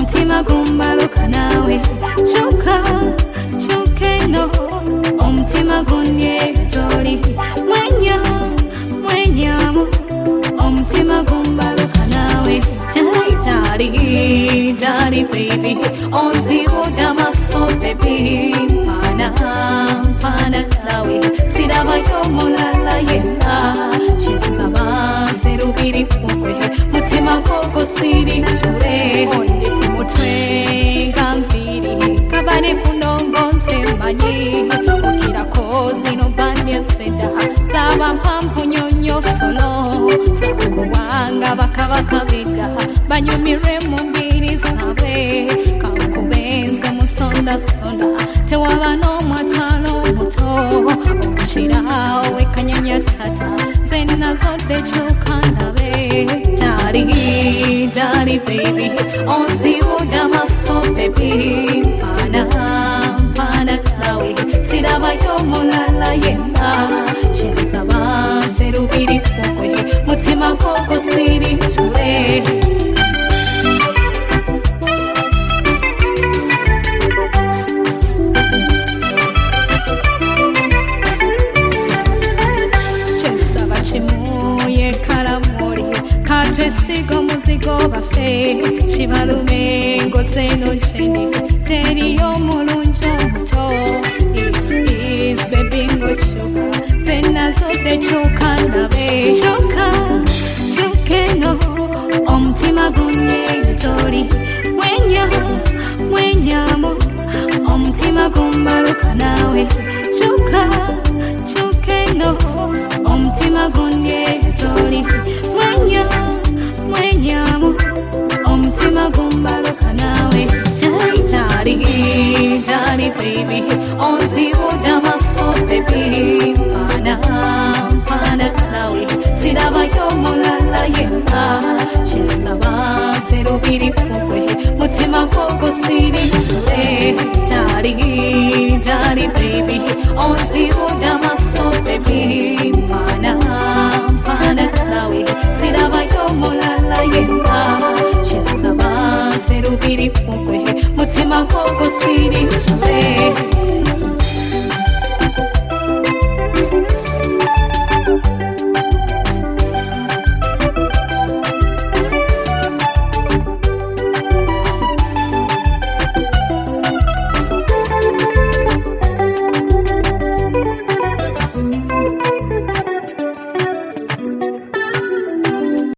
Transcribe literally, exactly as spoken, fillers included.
omutima gumbaluka nawe kyuka kyuka eno omutima gunnye gy'oli mwenya mwenyamu omutima gumbaluka nawe hey daddy daddy baby onzibuuda amaso baby mpana mpana nawe sirabayo mulala yenna kyesaba serubiri pokwe mutima gwogo swiri tule onde ku mutwe ngambiri kabane kunongonse mmanyi okirako zino banye seda zaba mpamvu nyonyo solo zakubanga bakabakabida banyumire mu mbiri zabe kakubenze musonda sonda tewaba n'omwatalo muto okirawe kanyanya tata zena zodde kyuka ndabe daddy daddy baby onzibuuda amaso baby mpana mpana nawe sirabayo mulala yenna kyesaba serubiri pokwe mutima gwogo swiri tule kyesaba kimuye kalamuli katwesiga omuzigo bafe kibalume ngozeno nkyeni teriyo omulungi omuto is baby ngokyuka zena zodde kyuka ndabe kyuka kyuka eno omutima gunnye gy'oli mwenya mwenyamu omutima gumbaluka nawe kyuka kyuka eno omutima gunnye gy'oli mwenya mwenyamu omutima gumbaluka nawe hey daddy daddy baby onzibuuda amaso baby mpana mpana nawe sirabayo mulala yenna kyesaba serubiri pokwe mutima gwogo swiri tule daddy daddy baby onzibuuda amaso baby mpana mpana nawe sirabayo mulala yenna kyesaba serubiri pokwe mutima gwogo swiri tule